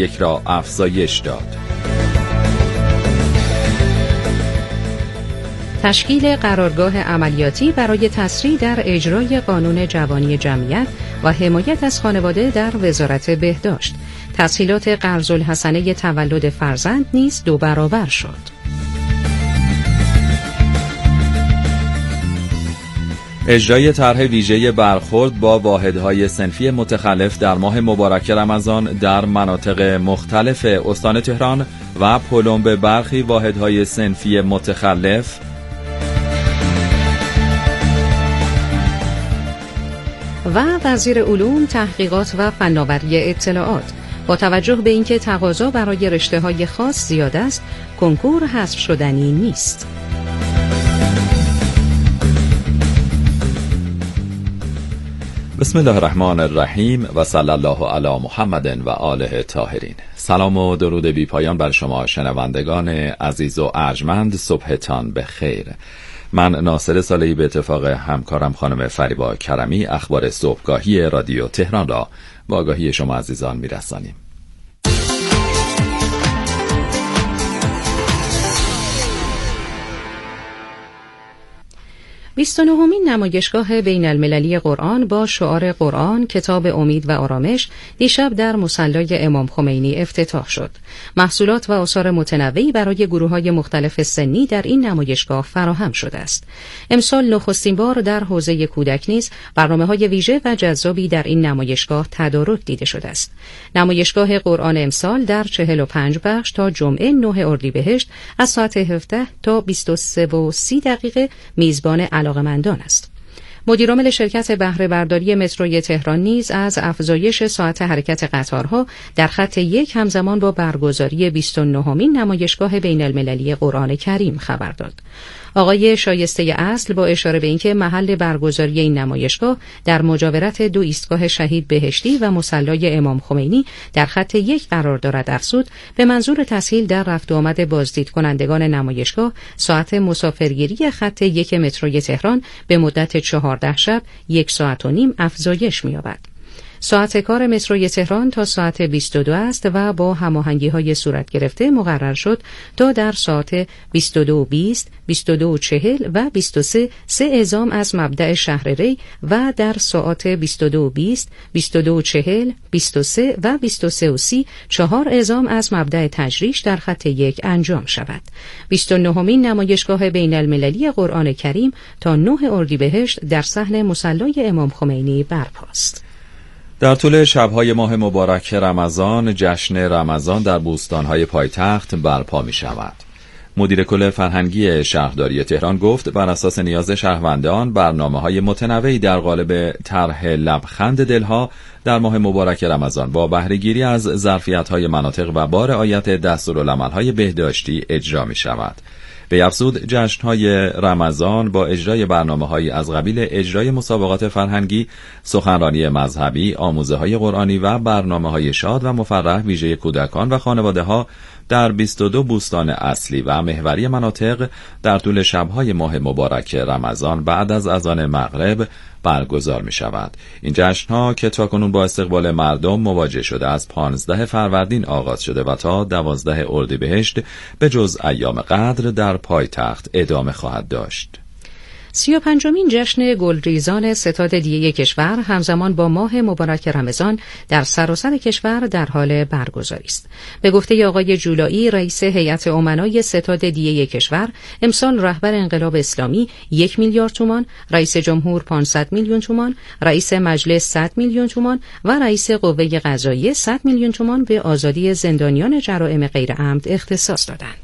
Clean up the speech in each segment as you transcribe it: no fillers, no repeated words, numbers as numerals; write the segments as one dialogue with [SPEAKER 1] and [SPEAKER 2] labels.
[SPEAKER 1] یک را افزایش داد.
[SPEAKER 2] تشکیل قرارگاه عملیاتی برای تسریع در اجرای قانون جوانی جمعیت و حمایت از خانواده در وزارت بهداشت. تسهیلات قرض‌الحسنه تولد فرزند نیز 2 برابر شد.
[SPEAKER 1] اجرای طرح ویژه برخورد با واحدهای صنفی متخلف در ماه مبارک رمضان در مناطق مختلف استان تهران و پلم به برخی واحدهای صنفی متخلف.
[SPEAKER 2] و وزیر علوم، تحقیقات و فناوری اطلاعات با توجه به اینکه تقاضا برای رشته‌های خاص زیاد است، کنکور حذف شدنی نیست.
[SPEAKER 1] بسم الله الرحمن الرحیم و صلی الله علی محمد و آله طاهرین. سلام و درود بی پایان بر شما شنوندگان عزیز و ارجمند. صبحتان بخیر. من ناصر صالحی به اتفاق همکارم خانم فریبا کرمی اخبار صبحگاهی رادیو تهران را با آگاهی شما عزیزان میرسانیم.
[SPEAKER 2] 29مین نمایشگاه بین المللی قرآن با شعار قرآن، کتاب امید و آرامش دیشب در مصلی امام خمینی افتتاح شد. محصولات و آثار متنوعی برای گروه‌های مختلف سنی در این نمایشگاه فراهم شده است. امسال نخستین بار در حوزه کودک نیز برنامه‌های ویژه و جذابی در این نمایشگاه تدارک دیده شده است. نمایشگاه قرآن امسال در 45 بخش تا جمعه 9 اردیبهشت از ساعت 17 تا 23:30 میزبان علاقه‌مندان است. مدیرعامل شرکت بهره برداری متروی تهران نیز از افزایش ساعت حرکت قطارها در خط 1 همزمان با برگزاری 29مین نمایشگاه بین المللی قرآن کریم خبر داد. آقای شایسته اصل با اشاره به اینکه محل برگزاری این نمایشگاه در مجاورت 2 ایستگاه شهید بهشتی و مصلی امام خمینی در خط 1 قرار دارد افزود، به منظور تسهیل در رفت و آمد بازدید کنندگان نمایشگاه ساعت مسافرگیری خط 1 متروی تهران به مدت 14 شب 1 ساعت و نیم افزایش می‌یابد. ساعت کار متروی تهران تا ساعت 22 است و با هماهنگی‌های صورت گرفته مقرر شد تا در ساعت 22:20، 22:40 و 23 3 اعزام از مبدأ شهر ری و در ساعت 22:20، 22:40، 23 و 23:30 4 اعزام از مبدأ تجریش در خط 1 انجام شود. 29مین نمایشگاه بین المللی قرآن کریم تا 9 اردیبهشت در صحن مصلی امام خمینی برپاست.
[SPEAKER 1] در طول شب‌های ماه مبارک رمضان، جشن رمضان در بوستان‌های پایتخت برپا می‌شود. مدیر کل فرهنگی شهرداری تهران گفت بر اساس نیاز شهروندان برنامه‌های متنوعی در قالب طرح لبخند دلها در ماه مبارک رمضان با بهره‌گیری از ظرفیت‌های مناطق و با رعایت دستورالعمل‌های بهداشتی اجرا می‌شود. به افزود جشن‌های رمضان با اجرای برنامه‌هایی از قبیل اجرای مسابقات فرهنگی، سخنرانی مذهبی، آموزه‌های قرآنی و برنامه‌های شاد و مفرح ویژه کودکان و خانواده‌ها در 22 بوستان اصلی و محوری مناطق در طول شب‌های ماه مبارک رمضان بعد از اذان مغرب برگزار می شود. این جشن‌ها که تاکنون با استقبال مردم مواجه شده از 15 فروردین آغاز شده و تا 12 اردیبهشت به جز ایام قدر در پایتخت ادامه خواهد داشت.
[SPEAKER 2] 35مین جشن گلریزان ستاد دیه کشور همزمان با ماه مبارک رمضان در سراسر کشور در حال برگزاری است. به گفته آقای جولایی رئیس هیئت امنای ستاد دیه کشور، امسال رهبر انقلاب اسلامی 1 میلیارد تومان، رئیس جمهور 500 میلیون تومان، رئیس مجلس 100 میلیون تومان و رئیس قوه قضاییه 100 میلیون تومان به آزادی زندانیان جرائم غیرعمد اختصاص دادند.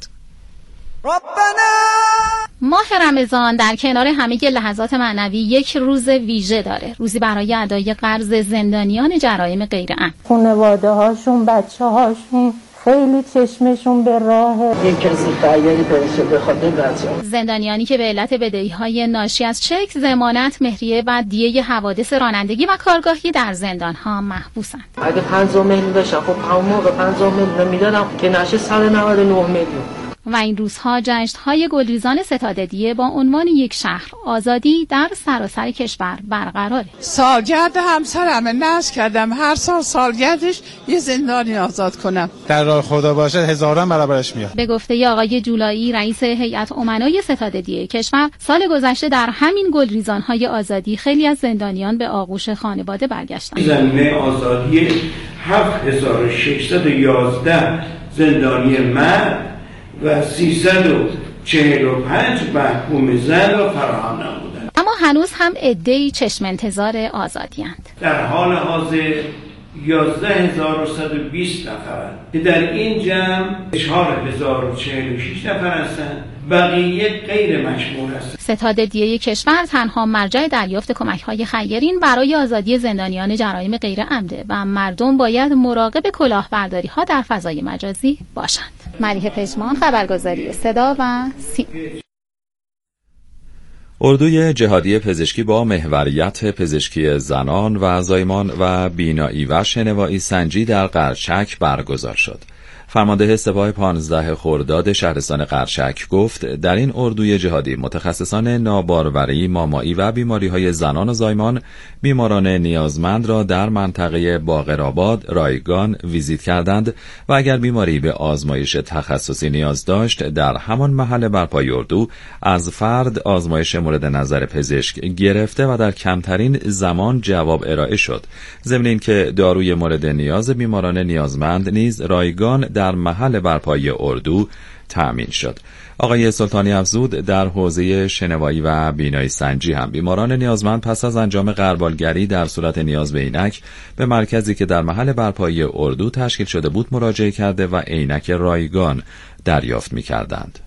[SPEAKER 3] ماه رمضان در کنار همه لحظات معنوی یک روز ویژه داره، روزی برای ادای قرض زندانیان جرایم غیرعمد.
[SPEAKER 4] خانواده هاشون، بچه هاشون خیلی چشمشون به راهه.
[SPEAKER 5] یک کسی خیلی پرسه به خاطر بچه‌ها.
[SPEAKER 3] زندانیانی که به علت بدهی‌های ناشی از چک، ضمانت، مهریه و دیه حوادث رانندگی و کارگاهی در زندان‌ها محبوسند.
[SPEAKER 5] اگه 50 میلیون داشتم خب همون موقع 50 میلیون میدادم که نشه 199 میلیون.
[SPEAKER 3] و این روزها جشن‌های گلریزان ستاد دیه با عنوان یک شهر آزادی در سراسر کشور برقراره.
[SPEAKER 6] سالگرد همسرم نذر کردم هر سال سالگردش یه زندانی آزاد کنم.
[SPEAKER 7] در راه خدا باشه هزاران برابرش میاد.
[SPEAKER 3] به گفته آقای جولایی رئیس هیئت امنای ستاد دیه کشور، سال گذشته در همین گلریزان‌های آزادی خیلی از زندانیان به آغوش خانواده برگشتند.
[SPEAKER 8] زمینه آزادی 7611 زندانی مرد و 345 محکوم زن را فراهم نمودند.
[SPEAKER 3] اما هنوز هم عده‌ای چشم انتظار آزادی‌اند.
[SPEAKER 8] در حال حاضر 11120 نفرند که در این جمع 4046 نفر هستند، بقیه غیر مشمول هستند.
[SPEAKER 3] ستاد دیه کشور تنها مرجع دریافت کمک‌های خیرین برای آزادی زندانیان جرایم غیر عمده و مردم باید مراقب کلاهبرداری‌ها در فضای مجازی باشند. ملیحه پژمان، خبرگزاری صدا و سیما.
[SPEAKER 1] اردوی جهادی پزشکی با محوریت پزشکی زنان و زایمان و بینایی و شنوایی سنجی در قرچک برگزار شد. فرمانده سپاه 15 خرداد شهرستان قرچک گفت در این اردوی جهادی متخصصان ناباروری، مامایی و بیماری‌های زنان و زایمان بیماران نیازمند را در منطقه باقرآباد، رایگان ویزیت کردند و اگر بیماری به آزمایش تخصصی نیاز داشت در همان محل برپای اردو از فرد آزمایش مورد نظر پزشک گرفته و در کمترین زمان جواب ارائه شد. ضمن اینکه داروی مورد نیاز بیماران نیازمند نیز رایگان در محل برپایی اردو تأمین شد. آقای سلطانی افزود در حوزه شنوایی و بینایی سنجی هم بیماران نیازمند پس از انجام غربالگری در صورت نیاز به عینک به مرکزی که در محل برپایی اردو تشکیل شده بود مراجعه کرده و عینک رایگان دریافت می‌کردند.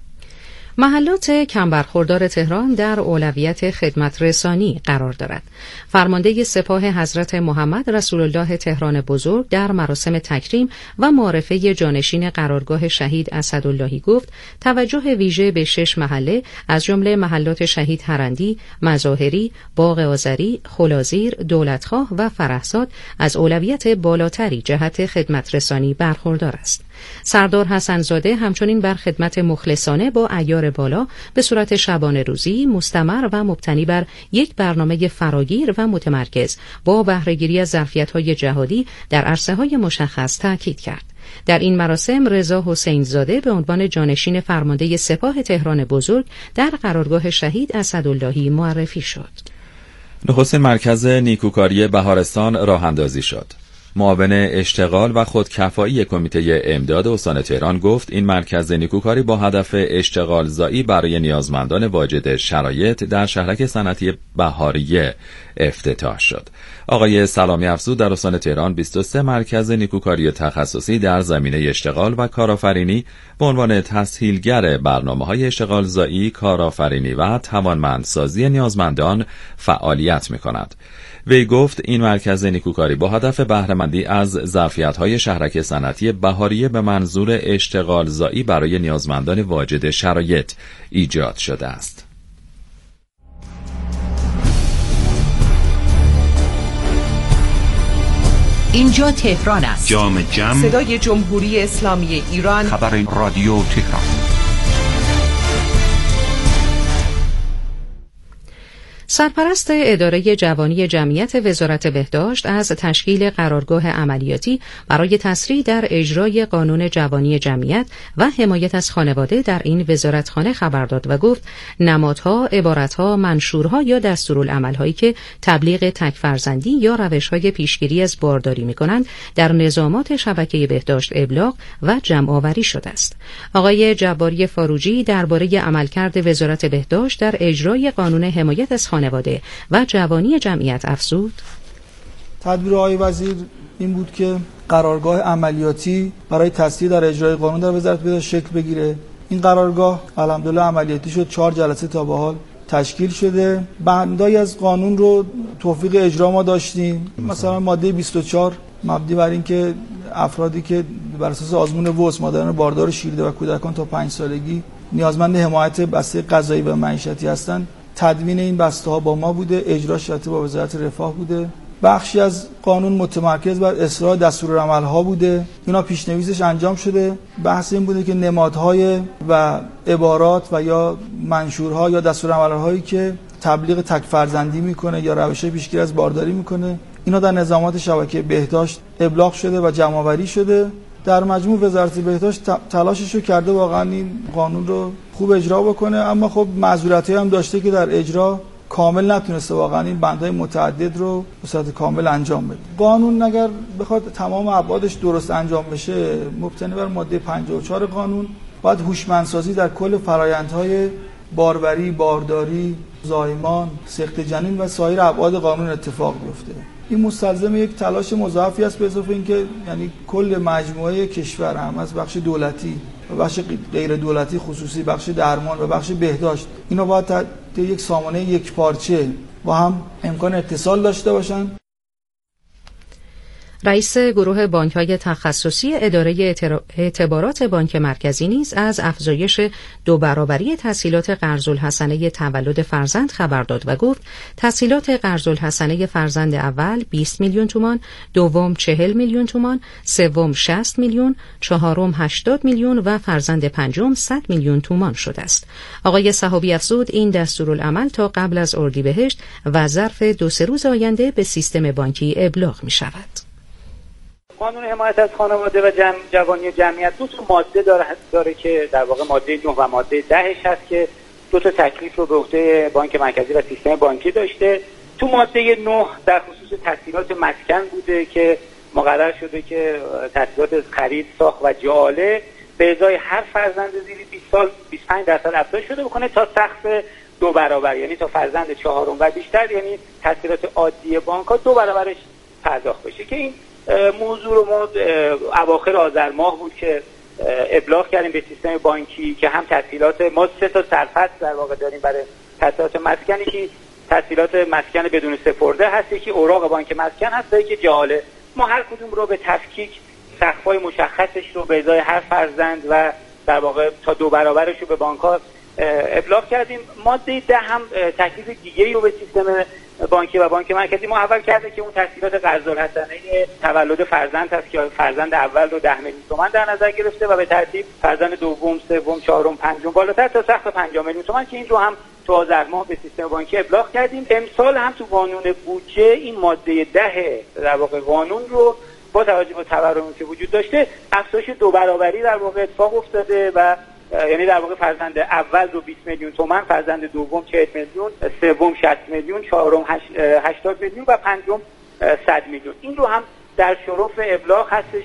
[SPEAKER 2] محلات کم برخوردار تهران در اولویت خدمت رسانی قرار دارد. فرمانده سپاه حضرت محمد رسول الله تهران بزرگ در مراسم تکریم و معرفه جانشین قرارگاه شهید اسداللهی گفت توجه ویژه به 6 محله از جمله محلات شهید هرندی، مظاهری، باغ آذری، خلازیر، دولتخواه و فرهزاد از اولویت بالاتری جهت خدمت رسانی برخوردار است. سردار حسن‌زاده همچنین بر خدمت مخلصانه با عیار بالا به صورت شبانه روزی مستمر و مبتنی بر یک برنامه فراگیر و متمرکز با بهره‌گیری از ظرفیت‌های جهادی در عرصه‌های مشخص تاکید کرد. در این مراسم رضا حسین زاده به عنوان جانشین فرمانده سپاه تهران بزرگ در قرارگاه شهید اسداللهی معرفی شد.
[SPEAKER 1] نخستین مرکز نیکوکاری بهارستان راه اندازی شد. معاون اشتغال و خودکفایی کمیته امداد استان تهران گفت این مرکز نیکوکاری با هدف اشتغال زایی برای نیازمندان واجد شرایط در شهرک صنعتی بهاریه افتتاح شد. آقای سلامی افزود در استان تهران 23 مرکز نیکوکاری تخصصی در زمینه اشتغال و کارآفرینی به عنوان تسهیلگر برنامه‌های اشتغال زایی، کارآفرینی و توانمندسازی نیازمندان فعالیت می‌کند. وی گفت این مرکز نیکوکاری با هدف بهره‌مندی از ظرفیت‌های شهرک صنعتی بهاریه به منظور اشتغال زایی برای نیازمندان واجد شرایط ایجاد شده است.
[SPEAKER 9] اینجا تهران است.
[SPEAKER 10] جام جم،
[SPEAKER 9] صدای جمهوری اسلامی ایران،
[SPEAKER 10] خبر رادیو تهران.
[SPEAKER 2] سرپرست اداره جوانی جمعیت وزارت بهداشت از تشکیل قرارگاه عملیاتی برای تسریع در اجرای قانون جوانی جمعیت و حمایت از خانواده در این وزارتخانه خبر داد و گفت نمادها، عبارتها، منشورها یا دستورالعمل‌هایی که تبلیغ تک فرزندی یا روش‌های پیشگیری از بارداری می‌کنند در نظامات شبکه بهداشت ابلاغ و جمع‌آوری شده است. آقای جباری فاروجی درباره عملکرد وزارت بهداشت در اجرای قانون حمایت از خانواده و جوانی جمعیت افزود.
[SPEAKER 11] تدبیر آقای وزیر این بود که قرارگاه عملیاتی برای تسریع در اجرای قانون در وزارت بهداشت شکل بگیره. این قرارگاه الحمدلله عملیاتی شد. 4 جلسه تا به حال تشکیل شده. بندایی از قانون رو توفیق اجرا ما داشتیم. مثلا ماده 24 مبنی بر این که افرادی که بر اساس آزمون وس مادران باردار شیرده و کودکان تا 5 سالگی نیازمند حمایت بسته غذایی و معیشتی هستند، تدوین این بسته ها با ما بوده، اجراش با وزارت رفاه بوده. بخشی از قانون متمرکز بر اصلاح دستورالعمل‌ها بوده. اینا پیشنویسش انجام شده. بحث این بوده که نمادهای و عبارات و یا منشورها یا دستورالعمل‌هایی که تبلیغ تک فرزندی میکنه یا روش پیشگیری از بارداری میکنه، اینا در نظامات شبکه بهداشت ابلاغ شده و جمع‌آوری شده. در مجموع وزارت بهداشت تلاشش رو کرده واقعا این قانون رو خوب اجرا بکنه، اما خب معذوریت‌هایی هم داشته که در اجرا کامل نتونسته واقعا این بندهای متعدد رو به صورت کامل انجام بده. قانون اگر بخواد تمام ابعادش درست انجام بشه، مبتنی بر ماده 54 قانون، باید هوشمندسازی در کل فرآیندهای باروری، بارداری، زایمان، سقط جنین و سایر ابعاد قانون اتفاق بیفته. این مستلزم یک تلاش مضاعفی است، به اضافه اینکه یعنی کل مجموعه کشور هم از بخش دولتی و بخش غیر دولتی، خصوصی بخش درمان و بخش بهداشت، اینا باید در یک سامانه یک پارچه با هم امکان اتصال داشته باشن.
[SPEAKER 2] رئیس گروه بانک‌های تخصصی اداره اعتبارات بانک مرکزی نیز از افزایش 2 برابری تسهیلات قرض‌الحسنه تولد فرزند خبر داد و گفت تسهیلات قرض‌الحسنه فرزند اول 20 میلیون تومان، دوم 40 میلیون تومان، سوم 60 میلیون، چهارم 80 میلیون و فرزند پنجم 100 میلیون تومان شده است. آقای صحابی افزود این دستورالعمل تا قبل از اردیبهشت و ظرف 2-3 روز آینده به سیستم بانکی ابلاغ می شود.
[SPEAKER 10] قانون حمایت از خانواده و جوانی و جمعیت 2 ماده داره که در واقع ماده 9 و ماده 10 هست که 2 تکلیف رو به عهده بانک مرکزی و سیستم بانکی داشته. تو ماده 9 در خصوص تسهیلات مسکن بوده که مقرر شده که تسهیلات خرید، ساخت و جاله به ازای هر فرزند زیر 20 سال 25% افزایش شده بکنه تا سقف 2 برابر، یعنی تا فرزند 4 و بیشتر، یعنی تسهیلات عادی بانک‌ها 2 برابرش پرداخت بشه. که این موضوع رو ما اواخر آذر ماه بود که ابلاغ کردیم به سیستم بانکی که هم تسهیلات ما 3 تا سرفصل در واقع داریم برای تسهیلات مسکنی که تسهیلات مسکن بدون سپرده هست، یکی اوراق بانک مسکن هست، یکی جاله. ما هر کدوم رو به تفکیک سقف‌های مشخصش رو به ازای هر فرزند و در واقع تا 2 برابرش رو به بانک‌ها ابلاغ کردیم. ماده 10 هم تکلیف دیگه‌ای رو به سیستم بانکی و بانک مرکزی محول کرده که اون تسهیلات قرض‌الحسنه تولد فرزند هست که فرزند اول رو 10 میلیون تومان در نظر گرفته و به ترتیب فرزند دوم، سوم، چهارم، پنجم بالاتر تا سقف 5 میلیون تومان که این رو هم تو آذر ماه به سیستم بانکی ابلاغ کردیم. امسال هم تو قانون بودجه این ماده 10 در واقع قانون رو با توجه به تورمی که وجود داشته افزایش 2 برابری در واقع اتفاق افتاده و یعنی در واقع فرزند اول رو 20 میلیون تومان، فرزند دوم 40 میلیون، سوم 60 میلیون، چهارم 80 میلیون و پنجم 100 میلیون. این رو هم در شرف ابلاغ هستش.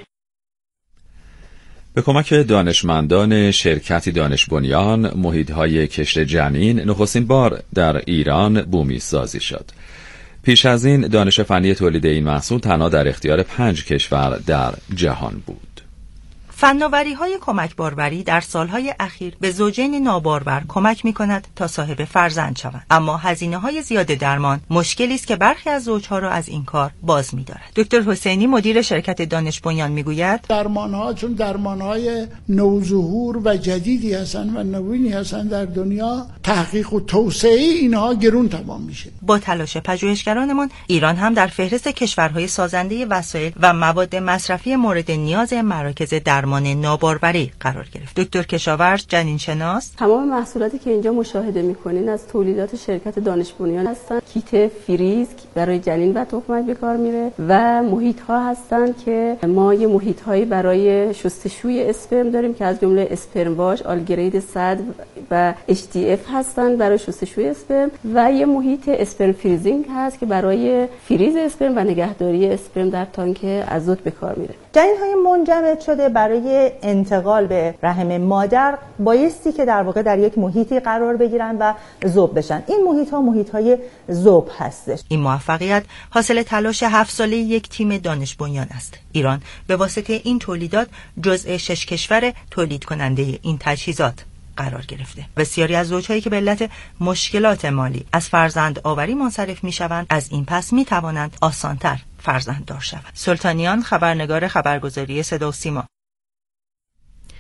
[SPEAKER 1] به کمک دانشمندان شرکت دانش بنیان محیط‌های کشت جنین نخستین بار در ایران بومی سازی شد. پیش از این دانش فنی تولید این محصول تنها در اختیار 5 کشور در جهان بود.
[SPEAKER 12] فناوری‌های کمک باروری در سالهای اخیر به زوجین نابارور کمک می‌کند تا صاحب فرزند شوند، اما هزینه‌های زیاد درمان مشکلی است که برخی از زوجها را از این کار باز می‌دارد. دکتر حسینی مدیر شرکت دانش بنیان می‌گوید
[SPEAKER 13] درمان‌ها چون درمان‌های نوظهور و جدیدی هستند و نوینی هستند در دنیا، تحقیق و توسعه اینها گران تمام میشه.
[SPEAKER 12] با تلاش پژوهشگرانمان ایران هم در فهرست کشورهای سازنده وسایل و مواد مصرفی مورد نیاز مراکز درمان ناباروری قرار گرفت. دکتر کشاورز جنین شناس
[SPEAKER 14] تمام محصولاتی که اینجا مشاهده می‌کنین از تولیدات شرکت دانش بنیان هستن. کیت فریز برای جنین و تخمک به کار میره و محیط‌ها هستن که ما یه محیط‌هایی برای شستشوی اسپرم داریم که از جمله اسپرم واش، آلگرید 100 و HDF هستن برای شستشوی اسپرم و یه محیط اسپرم فریزینگ هست که برای فریز اسپرم و نگهداری اسپرم در تانک ازوت به کار میره.
[SPEAKER 15] جنین‌های منجمد شده برای انتقال به رحم مادر بایستی که در واقع در یک محیطی قرار بگیرن و ذوب بشن. این محیط‌ها محیط‌های ذوب هستش.
[SPEAKER 12] این موفقیت حاصل تلاش 7 ساله یک تیم دانش بنیان است. ایران به واسطه این تولیدات جزء 6 کشور تولید کننده این تجهیزات قرار گرفته. بسیاری از زوجهایی که به علت مشکلات مالی از فرزند آوری منصرف می‌شوند، از این پس می‌توانند آسان‌تر فرزنددار شوند. سلطانیان، خبرنگار خبرگزاری صدا و سیما.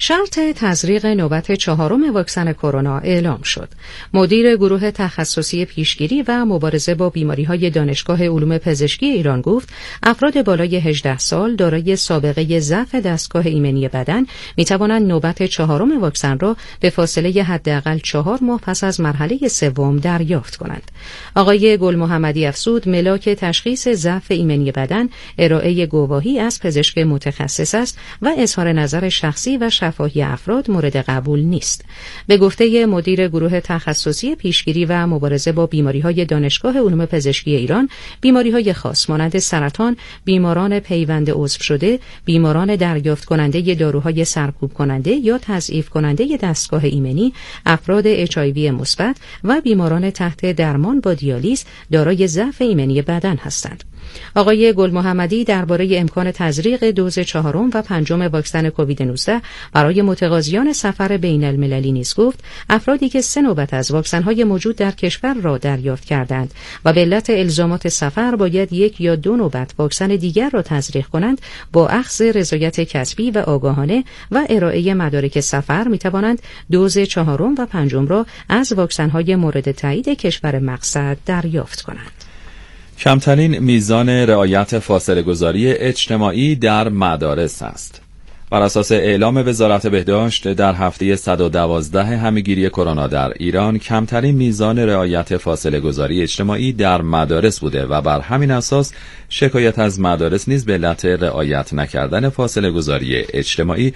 [SPEAKER 2] شرط تزریق نوبت 4 واکسن کرونا اعلام شد. مدیر گروه تخصصی پیشگیری و مبارزه با بیماری‌های دانشگاه علوم پزشکی ایران گفت افراد بالای 18 سال دارای سابقه ضعف دستگاه ایمنی بدن می‌توانند نوبت 4 واکسن را به فاصله حداقل 4 ماه پس از مرحله سوم دریافت کنند. آقای گل محمدی افزود ملاک تشخیص ضعف ایمنی بدن ارائه گواهی از پزشک متخصص است و اظهار نظر شخصی و شفاهی افراد مورد قبول نیست. به گفته مدیر گروه تخصصی پیشگیری و مبارزه با بیماری‌های دانشگاه علوم پزشکی ایران، بیماری‌های خاص مانند سرطان، بیماران پیوند عضو شده، بیماران دریافت کننده داروهای سرکوب کننده یا تضعیف کننده دستگاه ایمنی، افراد HIV مثبت و بیماران تحت درمان با دیالیز دارای ضعف ایمنی بدن هستند. آقای گل محمدی درباره امکان تزریق دوز 4 و 5 واکسن کووید 19 برای متقاضیان سفر بین المللی نیز گفت افرادی که 3 نوبت از واکسن‌های موجود در کشور را دریافت کردند و به علت الزامات سفر باید 1 یا 2 نوبت واکسن دیگر را تزریق کنند، با اخذ رضایت کسبی و آگاهانه و ارائه مدارک سفر می‌توانند دوز 4 و 5 را از واکسن‌های مورد تایید کشور مقصد دریافت کنند.
[SPEAKER 1] کمترین میزان رعایت فاصله گذاری اجتماعی در مدارس است. بر اساس اعلام وزارت بهداشت در هفته 112 همهگیری کرونا در ایران کمترین میزان رعایت فاصله گذاری اجتماعی در مدارس بوده و بر همین اساس شکایت از مدارس نیز به علت رعایت نکردن فاصله گذاری اجتماعی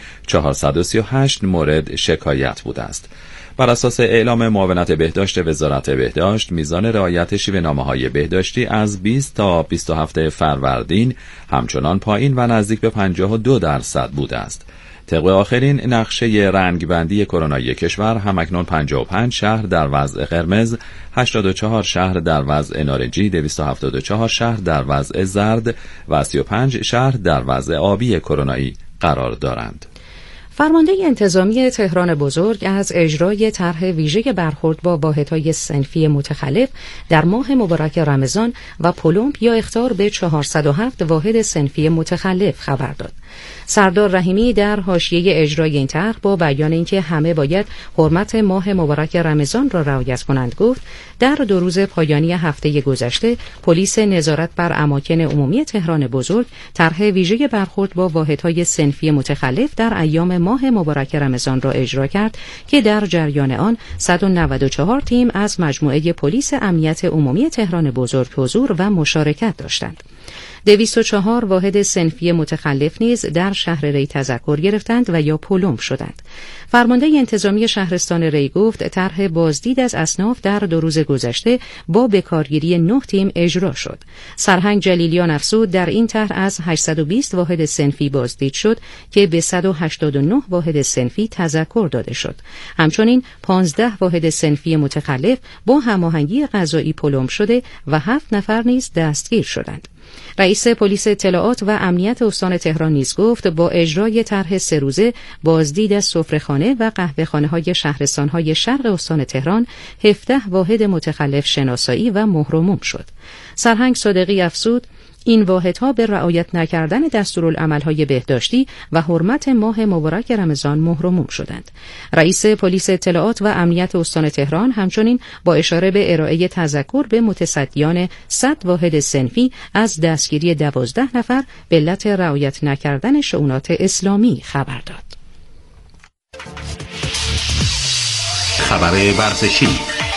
[SPEAKER 1] 438 مورد شکایت بوده است. بر اساس اعلام معاونت بهداشت وزارت بهداشت میزان رعایت شیوه‌نامه‌های بهداشتی از 20 تا 27 فروردین همچنان پایین و نزدیک به 52% بوده است. طبق آخرین نقشه رنگبندی کرونایی کشور همکنون 55 شهر در وضع قرمز، 84 شهر در وضع نارنجی، 274 شهر در وضع زرد و 35 شهر در وضع آبی کرونایی قرار دارند.
[SPEAKER 2] فرمانده انتظامی تهران بزرگ از اجرای طرح ویژه برخورد با واحدهای صنفی متخلف در ماه مبارک رمضان و پلمپ یا اخطار به 407 واحد صنفی متخلف خبر داد. سردار رحیمی در حاشیه اجرای این طرح با بیان اینکه همه باید حرمت ماه مبارک رمضان را رعایت کنند گفت در 2 روز پایانی هفته گذشته پلیس نظارت بر اماکن عمومی تهران بزرگ طرح ویژه برخورد با واحدهای صنفی متخلف در ایام ماه مبارک رمضان را اجرا کرد که در جریان آن 194 تیم از مجموعه پلیس امنیت عمومی تهران بزرگ حضور و مشارکت داشتند. 204 واحد صنفی متخلف نیز در شهر ری تذکر گرفتند و یا پلمپ شدند. فرمانده انتظامی شهرستان ری گفت طرح بازدید از اصناف در 2 روز گذشته با بکارگیری 9 تیم اجرا شد. سرهنگ جلیلیان افزود در این طرح از 820 واحد صنفی بازدید شد که به 189 واحد صنفی تذکر داده شد. همچنین 15 واحد صنفی متخلف با هماهنگی قضایی پلمپ شده و 7 نفر نیز دستگیر شدند. رئیس پلیس اطلاعات و امنیت استان تهران نیز گفت با اجرای طرح 3 روزه بازدید از سفره‌خانه و قهوه‌خانه‌های شهرستان‌های شرق استان تهران 17 واحد متخلف شناسایی و مهرموم شد. سرهنگ صادقی افزود این واحدها به رعایت نکردن دستورالعمل‌های بهداشتی و حرمت ماه مبارک رمضان مهرموم شدند. رئیس پلیس اطلاعات و امنیت استان تهران همچنین با اشاره به ارائه تذکر به متصدیان 100 واحد صنفی از دستگیری 12 نفر به علت رعایت نکردن شؤونات اسلامی خبر داد.
[SPEAKER 16] خبر ورزشی.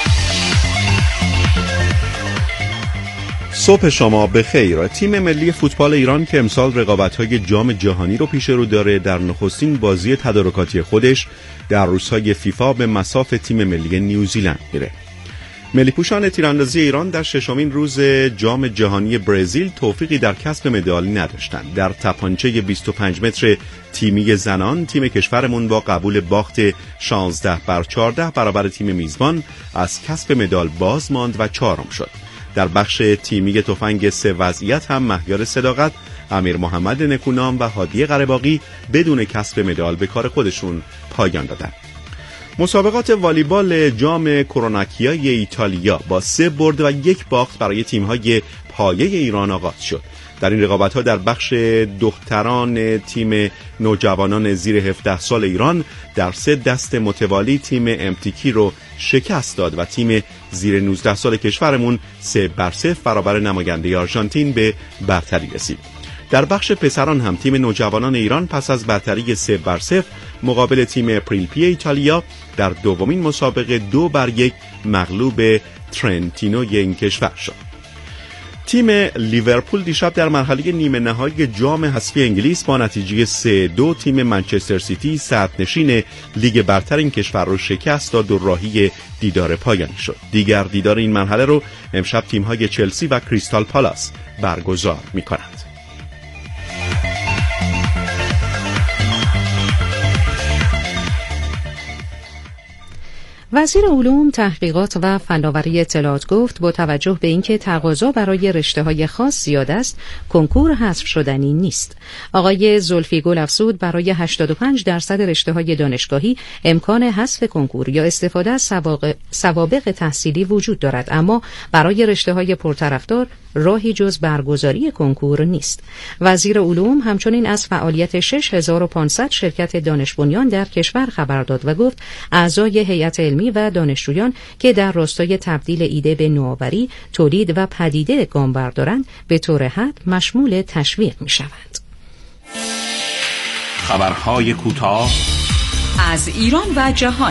[SPEAKER 17] صبح شما بخیر. تیم ملی فوتبال ایران که امسال رقابت‌های جام جهانی رو پیش رو داره در نخستین بازی تدارکاتی خودش در روزهای فیفا به مصاف تیم ملی نیوزیلند میره. ملی پوشان تیراندازی ایران در 6مین روز جام جهانی برزیل توفیقی در کسب مدال نداشتند. در تپانچه 25 متر تیمی زنان تیم کشورمون با قبول باخت 16-14 برابر تیم میزبان از کسب مدال باز ماند و 4م شد. در بخش تیمی تفنگ 3 وضعیت هم مهیار صداقت، امیر محمد نکونام و هادی قره‌باغی بدون کسب مدال به کار خودشون پایان دادند. مسابقات والیبال جام کروناکیای ایتالیا با 3 برد و 1 باخت برای تیم‌های پایه ایران آغاز شد. در این رقابت‌ها در بخش دختران تیم نوجوانان زیر 17 سال ایران در 3 دست متوالی تیم امتیکی رو شکست داد و تیم زیر 19 سال کشورمون 3-0 برابر نماینده آرژانتین به برتری رسید. در بخش پسران هم تیم نوجوانان ایران پس از برتری 3-0 مقابل تیم پریلپی ایتالیا در دومین مسابقه 2-1 مغلوب ترنتینو این کشور شد. تیم لیورپول دیشب در مرحله نیمه نهایی جام حذفی انگلیس با نتیجه 3-2 تیم منچستر سیتی صدرنشین لیگ برتر این کشور رو شکست داد و راهی دیدار پایانی شد. دیگر دیدار این مرحله رو امشب تیم‌های چلسی و کریستال پالاس برگزار می‌کنند.
[SPEAKER 2] وزیر علوم، تحقیقات و فناوری اطلاعات گفت با توجه به اینکه تقاضا برای رشته‌های خاص زیاد است، کنکور حذف شدنی نیست. آقای زلفی گل افزود برای 85% رشته‌های دانشگاهی امکان حذف کنکور یا استفاده از سوابق تحصیلی وجود دارد، اما برای رشته‌های پرطرفدار راهی جز برگزاری کنکور نیست. وزیر علوم همچنین از فعالیت 6500 شرکت دانش بنیان در کشور خبر داد و گفت اعضای هیئت علمی و دانشجویان که در راستای تبدیل ایده به نوآوری، تولید و پدیده گام بردارند به طور حد مشمول تشویق می‌شوند.
[SPEAKER 16] خبرهای کوتاه
[SPEAKER 9] از ایران و جهان.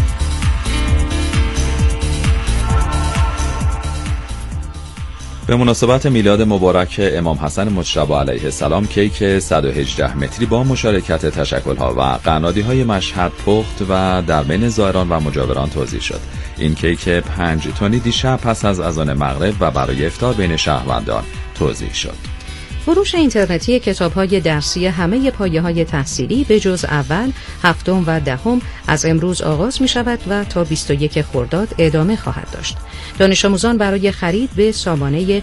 [SPEAKER 1] به مناسبت میلاد مبارک امام حسن مجتبی علیه السلام کیک 118 متری با مشارکت تشکل‌ها و قنادی‌های مشهد پخت و در بین زائران و مجاوران توزیع شد. این کیک 5 تنی دیشب پس از اذان مغرب و برای افطار بین شهروندان توزیع شد.
[SPEAKER 2] فروش اینترنتی کتاب‌های درسی همه پایه‌های تحصیلی به جز اول، هفتم و دهم از امروز آغاز می‌شود و تا 21 خرداد ادامه خواهد داشت. دانش آموزان برای خرید به سامانه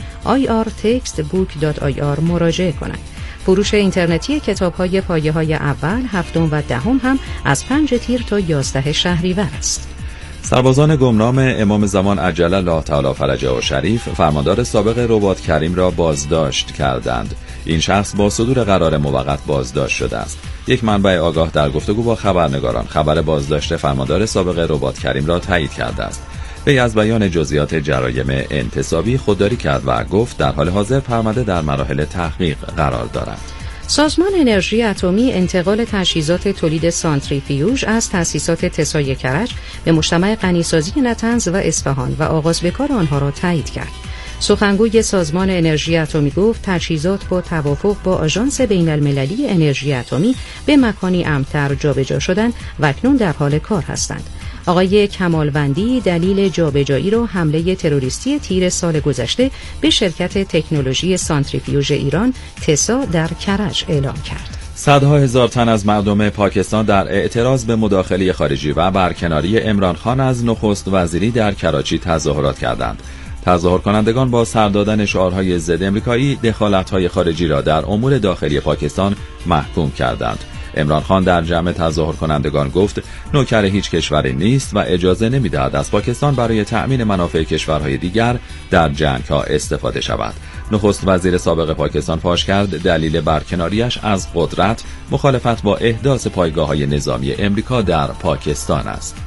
[SPEAKER 2] irtextbook.ir مراجعه کنند. فروش اینترنتی کتاب‌های پایه‌های اول، هفتم و دهم هم از 5 تیر تا 11 شهریور است.
[SPEAKER 1] سربازان گمنام امام زمان عجل الله تعالی فرجه شریف فرماندار سابق رباط کریم را بازداشت کردند. این شخص با صدور قرار موقت بازداشت شده است. یک منبع آگاه در گفتگو با خبرنگاران خبر بازداشت فرماندار سابق رباط کریم را تایید کرده است. وی از بیان جزئیات جرایم انتصابی خودداری کرد و گفت در حال حاضر پرونده در مراحل تحقیق قرار دارد.
[SPEAKER 2] سازمان انرژی اتمی انتقال تجهیزات تولید سانتریفیوژ از تأسیسات تسای کرج به مجتمع غنیسازی نطنز و اصفهان و آغاز به کار آنها را تایید کرد. سخنگوی سازمان انرژی اتمی گفت تجهیزات با توافق با آژانس بین‌المللی انرژی اتمی به مکانی امن‌تر جابجا شدند و اکنون در حال کار هستند. آقای کمالوندی دلیل جابجایی را حمله تروریستی تیر سال گذشته به شرکت تکنولوژی سانتریفیوژ ایران تسا در کرج اعلام کرد.
[SPEAKER 1] صدها هزار تن از مردم پاکستان در اعتراض به مداخله خارجی و برکناری عمران خان از نخست وزیری در کراچی تظاهرات کردند. تظاهر کنندگان با سر دادن شعارهای ضد امریکایی دخالت‌های خارجی را در امور داخلی پاکستان محکوم کردند. عمران خان در جمع تظاهر کنندگان گفت نوکر هیچ کشوری نیست و اجازه نمی‌دهد از پاکستان برای تأمین منافع کشورهای دیگر در جنگ‌ها استفاده شود. نخست وزیر سابق پاکستان فاش کرد دلیل برکناریش از قدرت مخالفت با احداث پایگاه‌های نظامی امریکا در پاکستان است.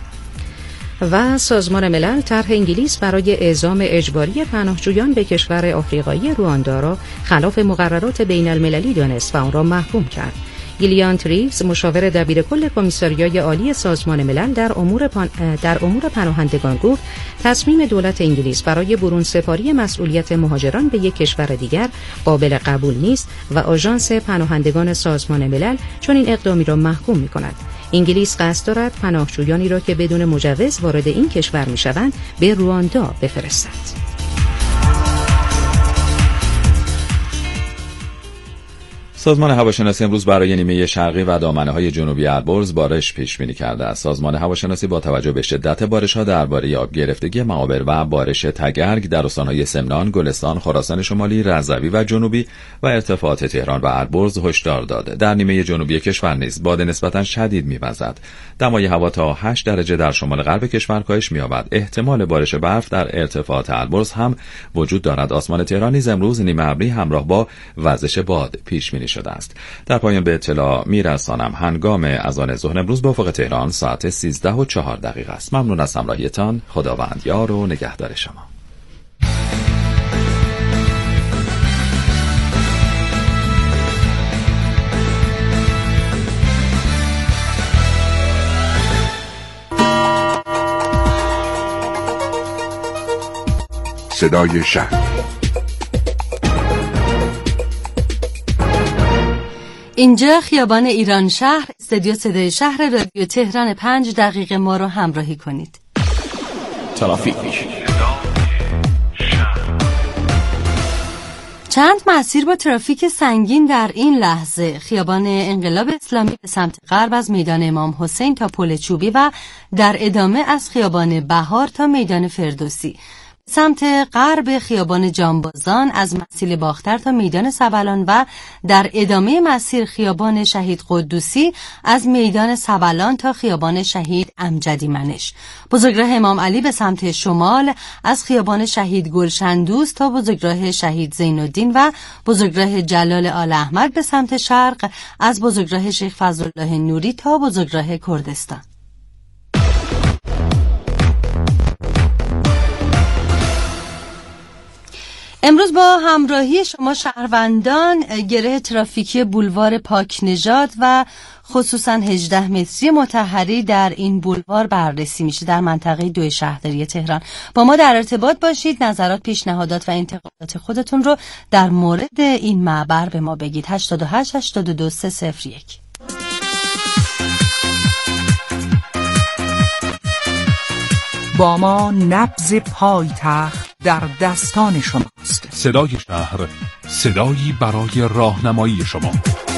[SPEAKER 2] و سازمان ملل طرح انگلیس برای اعزام اجباری پناهجویان به کشور آفریقایی رواندا را خلاف مقررات بین‌المللی دانست و آن را محکوم کرد. گیلیان تریوز مشاور دبیرکل کمیساریای عالی سازمان ملل در امور پناهندگان گفت تصمیم دولت انگلیس برای برون سپاری مسئولیت مهاجران به یک کشور دیگر قابل قبول نیست و آژانس پناهندگان سازمان ملل چون این اقدامی را محکوم می‌کند. انگلیس قصد دارد پناهجویانی را که بدون مجوز وارد این کشور می‌شوند به رواندا بفرستد.
[SPEAKER 1] سازمان هواشناسی امروز برای نیمه شرقی و دامنه‌های جنوبی البرز بارش پیش بینی کرده است. سازمان هواشناسی با توجه به شدت بارش‌ها درباره آب گرفتگی معابر و بارش تگرگ در استان‌های سمنان، گلستان، خراسان شمالی، رضوی و جنوبی و ارتفاعات تهران و البرز هشدار داد. در نیمه جنوبی کشور نیز باد نسبتاً شدید می‌وزد. دمای هوا تا 8 درجه در شمال غرب کشور کاهش می‌یابد. احتمال بارش برف در ارتفاعات البرز هم وجود دارد. آسمان تهران نیز امروز نیمه ابری همراه با وزش باد پیش بینی شده است. در پایان به اطلاع میرسانم هنگام اذان ظهر امروز به افق تهران ساعت 13:04 است. ممنون از همراهیتان. خداوند یار و نگهدار شما.
[SPEAKER 18] صدای شهر.
[SPEAKER 19] اینجا خیابان ایران شهر، استودیو صدای شهر رادیو تهران. 5 دقیقه ما رو همراهی کنید.
[SPEAKER 18] ترافیک.
[SPEAKER 19] چند مسیر با ترافیک سنگین در این لحظه: خیابان انقلاب اسلامی به سمت غرب از میدان امام حسین تا پل چوبی و در ادامه از خیابان بهار تا میدان فردوسی. سمت غرب خیابان جانبازان از مسیل باختر تا میدان سبلان و در ادامه مسیر خیابان شهید قدوسی از میدان سبلان تا خیابان شهید امجدی منش. بزرگراه امام علی به سمت شمال از خیابان شهید گلشن دوست تا بزرگراه شهید زین الدین و بزرگراه جلال آل احمد به سمت شرق از بزرگراه شیخ فضلالله نوری تا بزرگراه کردستان. امروز با همراهی شما شهروندان گره ترافیکی بولوار پاک نژاد و خصوصا 18 متری مطهری در این بولوار بررسی میشه در منطقه 2 شهرداری تهران. با ما در ارتباط باشید. نظرات، پیشنهادات و انتقادات خودتون رو در مورد این معبر به ما بگید. 88 82 301.
[SPEAKER 9] با ما نبض پایتخت در دستان شماست.
[SPEAKER 18] صدای شهر، صدایی برای راهنمایی شما.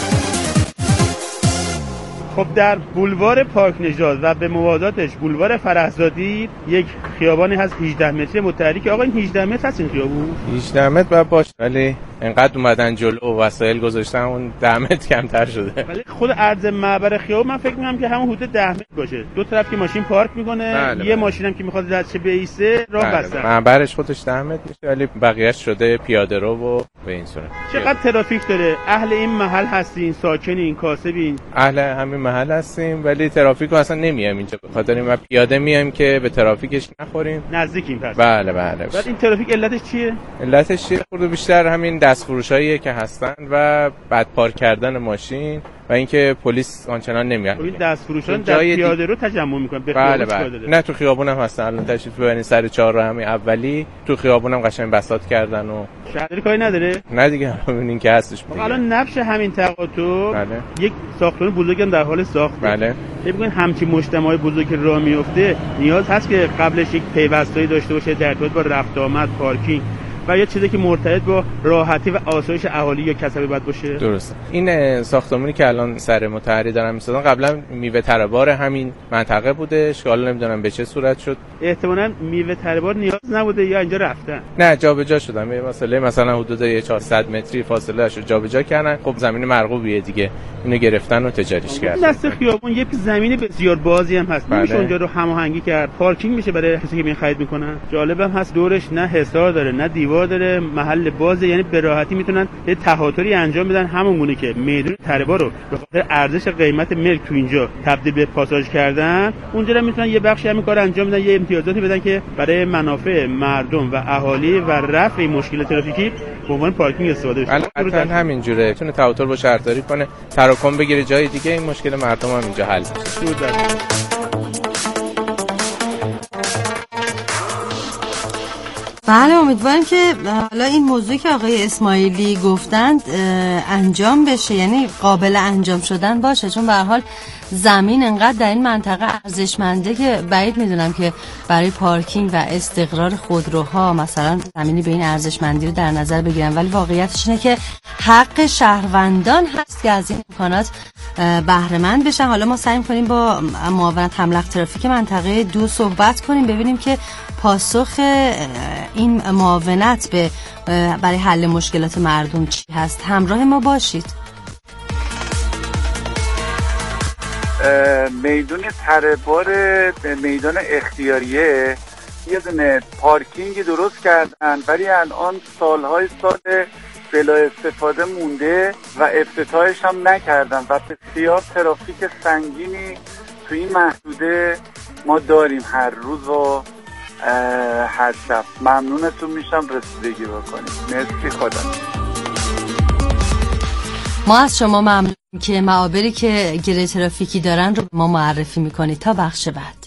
[SPEAKER 10] خب در بولوار پاک نژاد و به موازاتش بولوار فرهزادی یک خیابانی هست 18 متری متحری که آقا این 18 متر هست این خیابون
[SPEAKER 20] 18 متر باید باشه، ولی انقدر اومدن جلو و وسایل گذاشتن اون 10 متر کمتر شده.
[SPEAKER 10] ولی خود عرض معبر خیابون من فکر می‌کنم که همون حدود 10 متر باشه. دو طرف که ماشین پارک میکنه، یه ماشین هم که میخواد دستش بیسته راه بسته.
[SPEAKER 20] معبرش خودش 10 متر میشه، ولی بقیه‌اش شده پیاده رو و به این صورت.
[SPEAKER 10] چقدر ترافیک داره؟ اهل این محل هستین، ساکنین، کاسبین؟
[SPEAKER 20] اهل همین محل هستیم، ولی ترافیک رو اصلا نمیایم اینجا، به خاطر ما پیاده میایم که به ترافیکش نخوریم.
[SPEAKER 10] نزدیکیم پس.
[SPEAKER 20] بله.
[SPEAKER 10] بعد این ترافیک علتش چیه؟
[SPEAKER 20] علتش چیه؟ خود بیشتر همین دستفروشاییه که هستن و بد پارک کردن ماشین و اینکه پلیس آنچنان نمیاد.
[SPEAKER 10] این دستفروشان در پیاده رو تجمع میکنن.
[SPEAKER 20] بله. نه تو خیابون هم هستن. الان تشریف ببرین سر 4 راه همین اولی تو خیابون هم قشنگ بساط کردن و
[SPEAKER 10] شهرداری کاری نداره؟
[SPEAKER 20] نه دیگه همین که هستش.
[SPEAKER 10] الان نبش همین تقاطع یک ساختمان بزرگی هم در حال ساخت.
[SPEAKER 20] بله.
[SPEAKER 10] ببینید همچین مجتمعای بزرگ راه میفته نیاز هست که قبلش یک پیوستایی داشته باشه در ارتباط با رفت آمد، پارکینگ و یه چیزی که مرتبط با راحتی و آسایش اهالی یا کسبی باید باشه.
[SPEAKER 20] درسته. این ساختمانی که الان سر متحری دارن میسازن قبلا میوه تره بار همین منطقه بودش که حالا نمیدونم به چه صورت شد.
[SPEAKER 10] احتمالاً میوه تره بار نیاز نبوده یا اینجا رفتن.
[SPEAKER 20] نه جابجا شدن. مثلا حدود 400 متری فاصله شو جابجا کردن. خب زمین مرغوبیه دیگه. اینو گرفتن و تجاریش کردن.
[SPEAKER 10] دست خیابون یه زمین بسیار بازی هم هست. میشه اونجا رو هماهنگی کرد. پارکینگ میشه برای کسی که میخواید میکنن. جالبم هست دورش نه حصار داره نه دیوار داره، محل بازه، یعنی به راحتی میتونن یه تهاتری انجام بدن همون گونه که میدون تربا رو به خاطر ارزش قیمت ملک تو اینجا تبدیل به پاساژ کردن، اونجا هم میتونن یه بخشی همین کار انجام بدن، یه امتیازاتی بدن که برای منافع مردم و اهالی و رفع مشکل ترافیکی به عنوان پارکینگ استفاده بشه.
[SPEAKER 20] البته همین جوره میتونه تهاتر با شهرداری کنه، تراکم بگیره جای دیگه، این مشکل مردم هم اینجا حل میشه.
[SPEAKER 19] بله، امیدوارم که حالا این موضوعی که آقای اسماعیلی گفتند انجام بشه، یعنی قابل انجام شدن باشه، چون به هر حال زمین انقدر در این منطقه ارزشمنده که بعید میدونم که برای پارکینگ و استقرار خودروها مثلا زمینی به این ارزشمندی رو در نظر بگیرن، ولی واقعیتش اینه که حق شهروندان هست که از این امکانات بهره مند بشن. حالا ما سعی کنیم با معاونت حمل ترافیک منطقه 2 صحبت کنیم، ببینیم که پاسخ این معاونت برای حل مشکلات مردم چی هست. همراه ما باشید.
[SPEAKER 21] میدون تره‌بار میدان اختیاریه یه دونه پارکینگ درست کردن، ولی الان سالهای سال بلا استفاده مونده و افتتاحش هم نکردن و بسیار ترافیک سنگینی تو این محدوده ما داریم هر روز و هر شب. ممنونتون میشم رسیدگی بکنید. مرسی. خدا.
[SPEAKER 19] ما از شما ممنونیم که معابری که گره ترافیکی دارن رو ما معرفی میکنید. تا بخش بعد.